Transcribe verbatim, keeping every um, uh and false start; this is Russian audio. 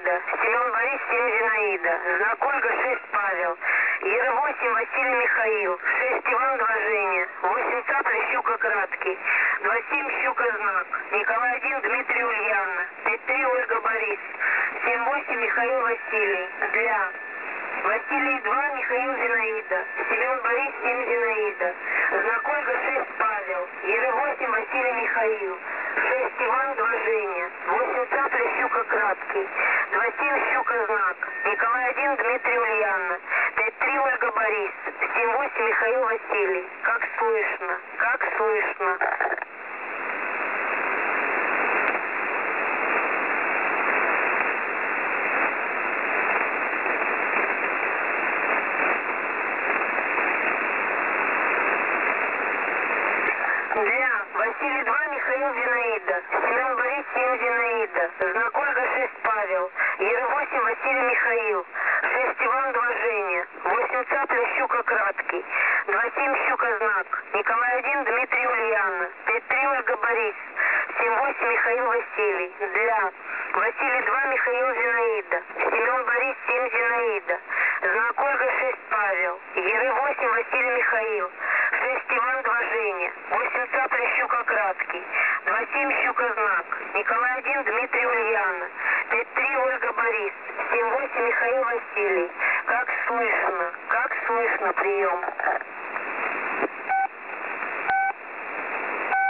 Зинаида, Семен Борис, семь Зинаида, знак Ольга, шесть Павел, Ера восемь Василий Михаил, шесть Иван, два Женя, восемь Цапля, Щука Краткий, два семь Щука Знак, Николай один Дмитрий Ульяна, пять три Ольга Борис, семь восемь Михаил Василий, для Василий два Михаил Зинаида, Семен Борис, семь Зинаида, знак Ольга, шесть Павел, Ера восемь Василий Михаил, шесть Иван, два Женя, восемь Цапля, Щука Краткий, два семь Щука Знак, Николай один Дмитрий Ульяна, пять три Ольга Борис, семь восемь Михаил Василий. Как слышно, как слышно. Для Василий два Михаил Зинаида, Семен Борис, семь Зинаида, знак Ольга, шесть Павел, Ера восемь Василий Михаил, шесть Иван, два Женя, восемь Цапля, Щука Краткий, два семь Щука Знак, Николай один Дмитрий Ульяна, пять три Ольга Борис, семь восемь Михаил Василий. Для Василий два Михаил Зинаида, Семен Борис, семь Зинаида, знак Ольга, шесть Павел, Ера восемь Василий Михаил, шесть Иван, два Женя, восемь Цапля, Щука Краткий, два семь Щука Знак, Николай один Дмитрий Ульяна, пять три Ольга Борис, семь восемь Михаил Василий. Как слышно, как слышно, прием.